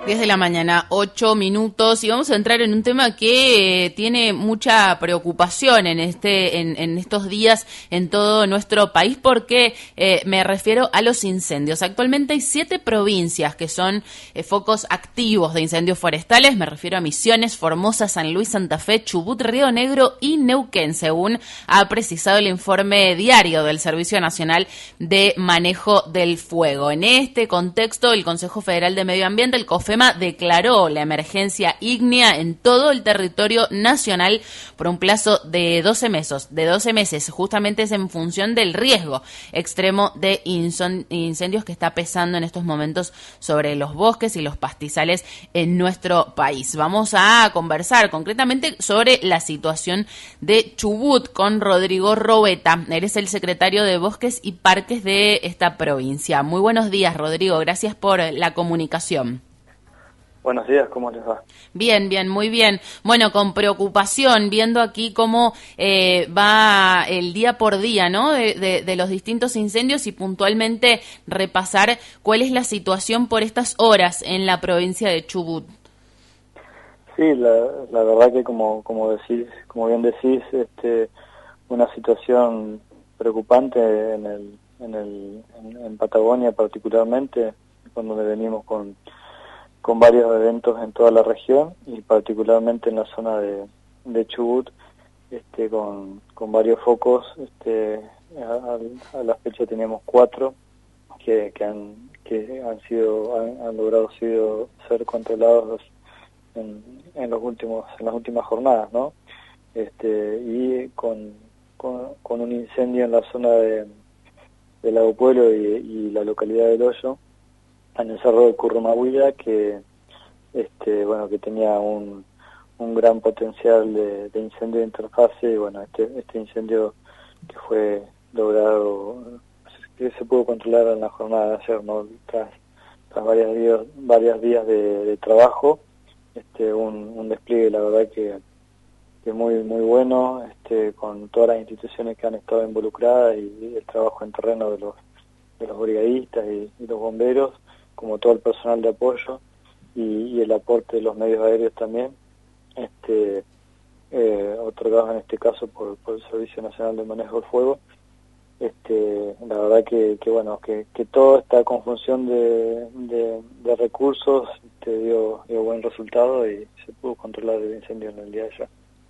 10 de la mañana, 8 minutos, y vamos a entrar en un tema que tiene mucha preocupación en estos días en todo nuestro país, porque me refiero a los incendios. Actualmente hay 7 provincias que son focos activos de incendios forestales. Me refiero a Misiones, Formosa, San Luis, Santa Fe, Chubut, Río Negro y Neuquén, según ha precisado el informe diario del Servicio Nacional de Manejo del Fuego. En este contexto, el Consejo Federal de Medio Ambiente, el COFEMA, declaró la emergencia ígnea en todo el territorio nacional por un plazo de 12 meses. Justamente es en función del riesgo extremo de incendios que está pesando en estos momentos sobre los bosques y los pastizales en nuestro país. Vamos a conversar concretamente sobre la situación de Chubut con Rodrigo Robeta. Eres el secretario de Bosques y Parques de esta provincia. Muy buenos días, Rodrigo. Gracias por la comunicación. Buenos días, ¿cómo les va? Bien, muy bien. Bueno, con preocupación, viendo aquí cómo va el día por día, ¿no? De los distintos incendios y puntualmente repasar cuál es la situación por estas horas en la provincia de Chubut. Sí, la verdad que como bien decís, una situación preocupante en Patagonia particularmente, cuando venimos con varios eventos en toda la región y particularmente en la zona de Chubut, con varios focos. A la fecha teníamos 4 que han logrado ser controlados en las últimas jornadas, ¿no? Y con un incendio en la zona de Lago Pueblo y la localidad del Hoyo, en el cerro de Currumahuila, que que tenía un gran potencial de incendio de interfase. Y bueno, este incendio que fue logrado, que se pudo controlar en la jornada de ayer, ¿no? Tras varios días de trabajo, un despliegue, la verdad que muy bueno, con todas las instituciones que han estado involucradas y el trabajo en terreno de los brigadistas y los bomberos, como todo el personal de apoyo y el aporte de los medios aéreos también, otorgados en este caso por el Servicio Nacional de Manejo del Fuego. La verdad que toda esta conjunción de recursos dio buen resultado y se pudo controlar el incendio en el día de ayer.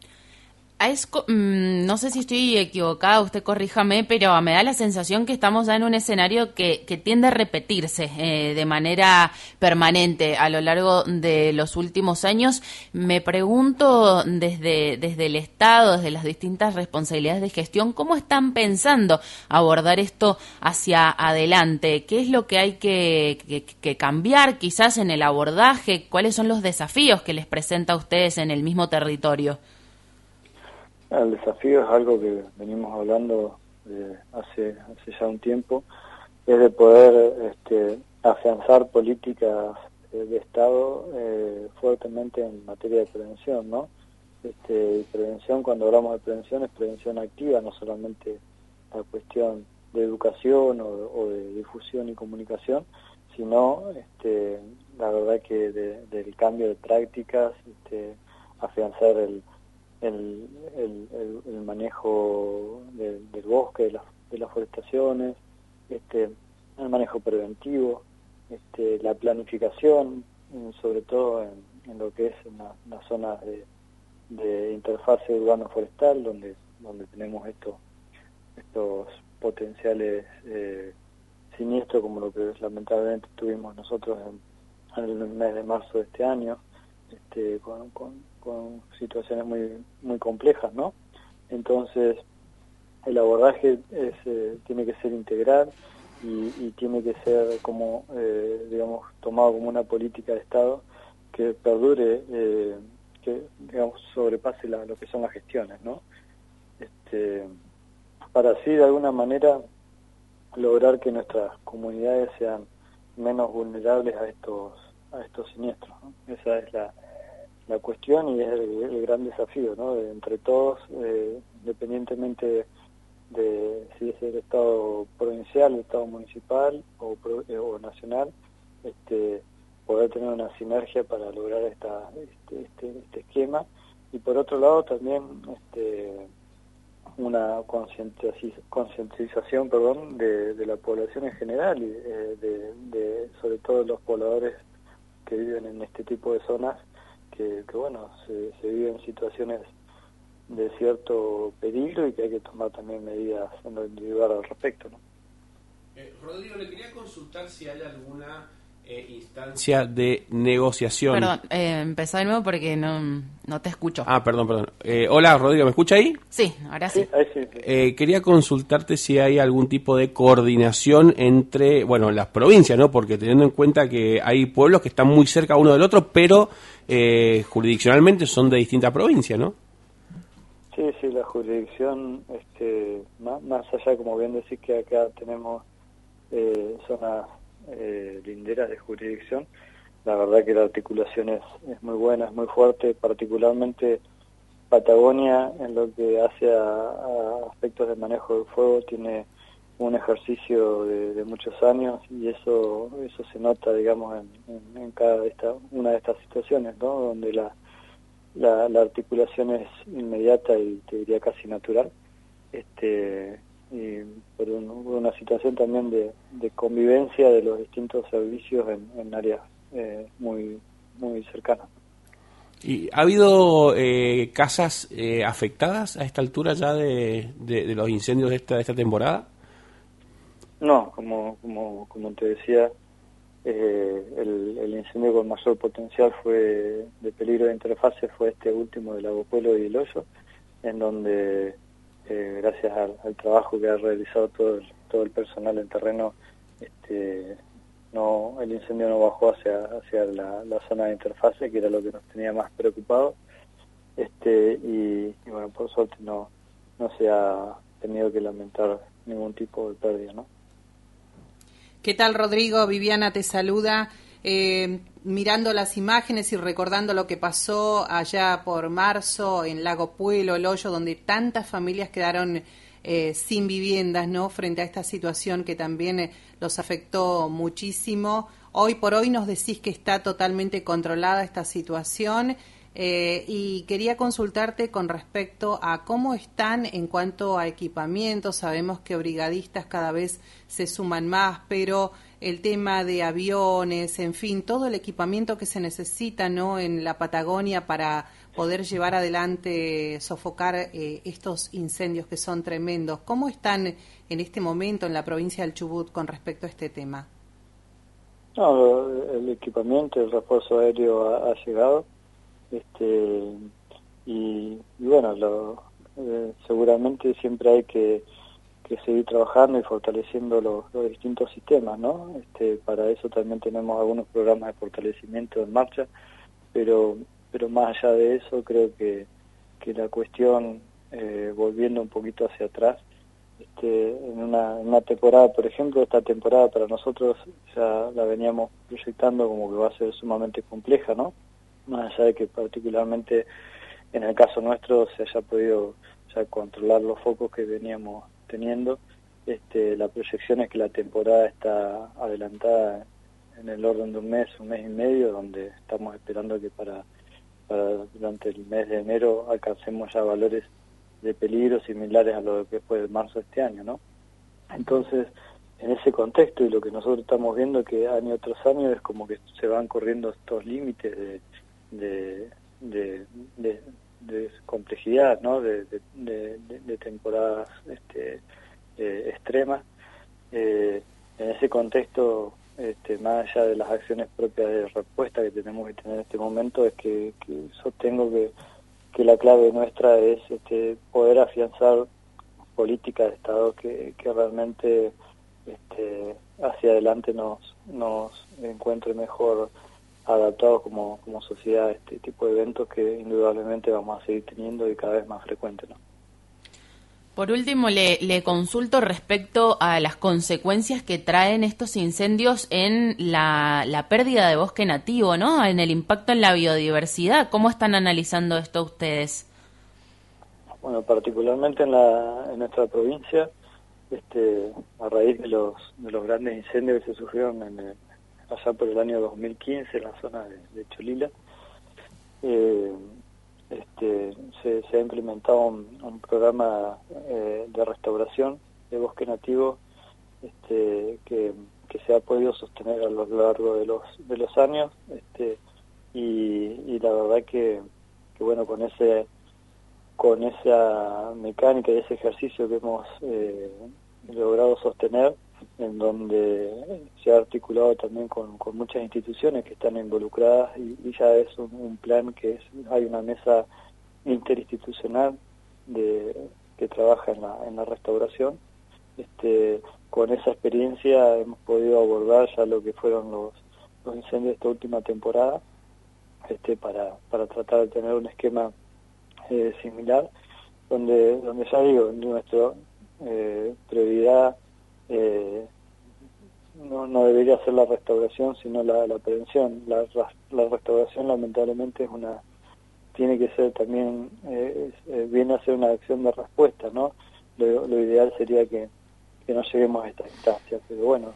No sé si estoy equivocada, usted corríjame, pero me da la sensación que estamos ya en un escenario que tiende a repetirse de manera permanente a lo largo de los últimos años. Me pregunto desde el Estado, desde las distintas responsabilidades de gestión, ¿cómo están pensando abordar esto hacia adelante? ¿Qué es lo que hay que cambiar quizás en el abordaje? ¿Cuáles son los desafíos que les presenta a ustedes en el mismo territorio? El desafío es algo que venimos hablando hace ya un tiempo, es de poder afianzar políticas de Estado fuertemente en materia de prevención, ¿no? Prevención, cuando hablamos de prevención, es prevención activa, no solamente la cuestión de educación o de difusión y comunicación, sino la verdad que del cambio de prácticas, afianzar el manejo del bosque, de las forestaciones, el manejo preventivo, la planificación, sobre todo en lo que es una zona de interfase urbano-forestal, donde tenemos estos potenciales siniestros, como lo que lamentablemente tuvimos nosotros en el mes de marzo de este año, con situaciones muy complejas, ¿no? Entonces, el abordaje tiene que ser integral y tiene que ser tomado como una política de Estado que perdure, que sobrepase lo que son las gestiones, ¿no? Para así de alguna manera lograr que nuestras comunidades sean menos vulnerables a estos siniestros, ¿no? Esa es la cuestión y es el gran desafío, ¿no? Entre todos, independientemente de si es el Estado provincial, el Estado municipal o nacional, poder tener una sinergia para lograr este esquema. Y por otro lado también una concientización de la población en general, y sobre todo los pobladores que viven en este tipo de zonas, que bueno, se viven situaciones de cierto peligro y que hay que tomar también medidas en lo individual al respecto, ¿no? Rodrigo, le quería consultar si hay alguna instancia de negociación. Perdón, empezá de nuevo porque no te escucho. Perdón. Hola, Rodrigo, ¿me escucha ahí? Sí, ahora sí. Ahí sí. Quería consultarte si hay algún tipo de coordinación entre, las provincias, ¿no? Porque teniendo en cuenta que hay pueblos que están muy cerca uno del otro, pero jurisdiccionalmente son de distintas provincias, ¿no? Sí, la jurisdicción, más allá, como bien decís, que acá tenemos zonas linderas de jurisdicción, la verdad que la articulación es muy buena, es muy fuerte, particularmente Patagonia en lo que hace a aspectos de manejo del fuego tiene un ejercicio de muchos años, y eso se nota, digamos, en una de estas situaciones, ¿no? Donde la articulación es inmediata y te diría casi natural, y por una situación también de convivencia de los distintos servicios en áreas muy cercanas. ¿Y ha habido casas afectadas a esta altura ya de los incendios de esta temporada? No, como te decía, el incendio con mayor potencial fue de peligro de interfase fue este último de Lago Puelo y El Hoyo, en donde gracias al trabajo que ha realizado todo el personal en terreno, el incendio no bajó hacia la zona de interfase, que era lo que nos tenía más preocupado, y bueno, por suerte no se ha tenido que lamentar ningún tipo de pérdida, ¿no? ¿Qué tal, Rodrigo? Viviana te saluda. Mirando las imágenes y recordando lo que pasó allá por marzo en Lago Puelo, El Hoyo, donde tantas familias quedaron sin viviendas, ¿no? Frente a esta situación que también los afectó muchísimo. Hoy por hoy nos decís que está totalmente controlada esta situación, y quería consultarte con respecto a cómo están en cuanto a equipamiento. Sabemos que brigadistas cada vez se suman más, pero el tema de aviones, en fin, todo el equipamiento que se necesita, ¿no?, en la Patagonia para poder llevar adelante, sofocar estos incendios que son tremendos. ¿Cómo están en este momento en la provincia del Chubut con respecto a este tema? No, el equipamiento, el refuerzo aéreo ha llegado, y bueno, seguramente siempre hay que seguir trabajando y fortaleciendo los distintos sistemas, ¿no? Para eso también tenemos algunos programas de fortalecimiento en marcha, pero más allá de eso, creo que la cuestión, volviendo un poquito hacia atrás, en una temporada, por ejemplo, esta temporada para nosotros ya la veníamos proyectando como que va a ser sumamente compleja, ¿no? Más allá de que particularmente en el caso nuestro se haya podido ya controlar los focos que veníamos teniendo, la proyección es que la temporada está adelantada en el orden de un mes y medio, donde estamos esperando que para durante el mes de enero alcancemos ya valores de peligro similares a lo que fue el marzo de este año, ¿no? Entonces, en ese contexto, y lo que nosotros estamos viendo que año tras año es como que se van corriendo estos límites de complejidad, ¿no? De temporadas extremas. En ese contexto, más allá de las acciones propias de respuesta que tenemos que tener en este momento, es que sostengo que la clave nuestra es poder afianzar políticas de Estado que realmente hacia adelante nos encuentre mejor adaptados como sociedad a este tipo de eventos que indudablemente vamos a seguir teniendo y cada vez más frecuentes, ¿no? Por último, le consulto respecto a las consecuencias que traen estos incendios en la pérdida de bosque nativo, ¿no? En el impacto en la biodiversidad. ¿Cómo están analizando esto ustedes? Bueno, particularmente en nuestra provincia, a raíz de los grandes incendios que se sufrieron allá por el año 2015 en la zona de Cholila. Se ha implementado un programa de restauración de bosque nativo que se ha podido sostener a lo largo de los años, y la verdad que bueno, con esa mecánica y ese ejercicio que hemos logrado sostener, en donde se ha articulado también con muchas instituciones que están involucradas, y ya es un plan hay una mesa interinstitucional que trabaja en la restauración. Con esa experiencia hemos podido abordar ya lo que fueron los incendios de esta última temporada, para tratar de tener un esquema similar, donde ya digo, nuestra prioridad no debería ser la restauración, sino la prevención. La restauración, lamentablemente, tiene que ser también, viene a ser una acción de respuesta, ¿no? Lo ideal sería que no lleguemos a esta instancia, pero bueno,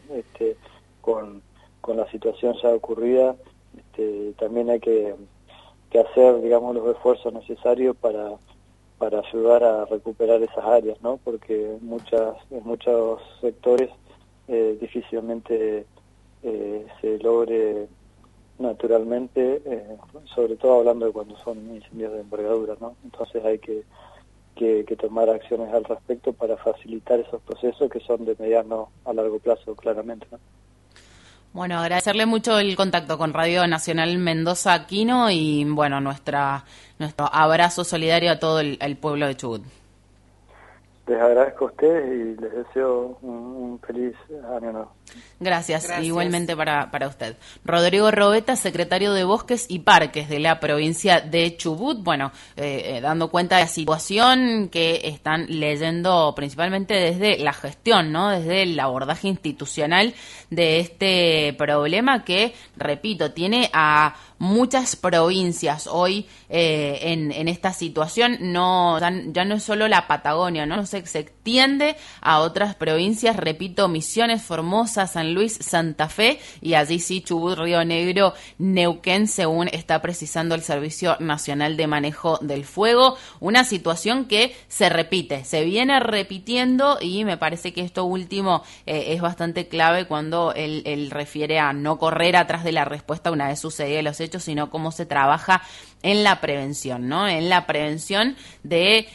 con la situación ya ocurrida, también hay que hacer, digamos, los esfuerzos necesarios para ayudar a recuperar esas áreas, ¿no? Porque en muchos sectores difícilmente se logre naturalmente, sobre todo hablando de cuando son incendios de envergadura, ¿no? Entonces hay que tomar acciones al respecto para facilitar esos procesos que son de mediano a largo plazo, claramente, ¿no? Bueno, agradecerle mucho el contacto con Radio Nacional Mendoza Aquino y, bueno, nuestro abrazo solidario a todo el pueblo de Chubut. Les agradezco a ustedes y les deseo un feliz año nuevo. Gracias. Igualmente para usted. Rodrigo Robeta, secretario de Bosques y Parques de la provincia de Chubut, bueno, dando cuenta de la situación que están leyendo principalmente desde la gestión, ¿no? Desde el abordaje institucional de este problema que, repito, tiene a muchas provincias hoy en esta situación. Ya no es solo la Patagonia, ¿no? Se extiende a otras provincias, repito, Misiones, Formosa, San Luis, Santa Fe, y allí sí Chubut, Río Negro, Neuquén, según está precisando el Servicio Nacional de Manejo del Fuego. Una situación que se viene repitiendo, y me parece que esto último es bastante clave cuando él refiere a no correr atrás de la respuesta una vez sucedidos los hechos, sino cómo se trabaja en la prevención, ¿no? En la prevención de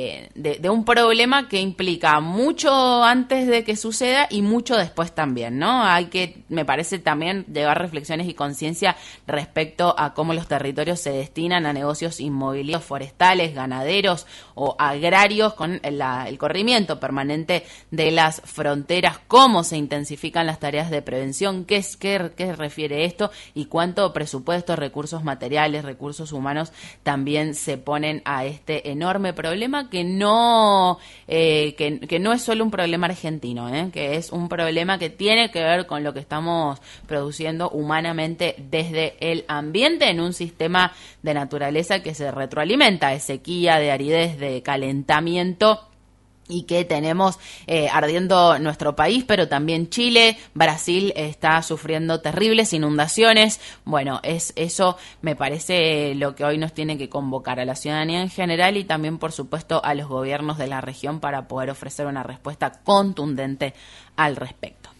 un problema que implica mucho antes de que suceda y mucho después también, ¿no? Hay que, me parece, también llevar reflexiones y conciencia respecto a cómo los territorios se destinan a negocios inmobiliarios, forestales, ganaderos o agrarios, con el corrimiento permanente de las fronteras, cómo se intensifican las tareas de prevención, qué refiere esto y cuánto presupuesto, recursos materiales, recursos humanos también se ponen a este enorme problema que no es solo un problema argentino, que es un problema que tiene que ver con lo que estamos produciendo humanamente desde el ambiente en un sistema de naturaleza que se retroalimenta de sequía, de aridez, de calentamiento, y que tenemos ardiendo nuestro país, pero también Chile. Brasil está sufriendo terribles inundaciones. Bueno, eso me parece lo que hoy nos tiene que convocar a la ciudadanía en general y también, por supuesto, a los gobiernos de la región para poder ofrecer una respuesta contundente al respecto.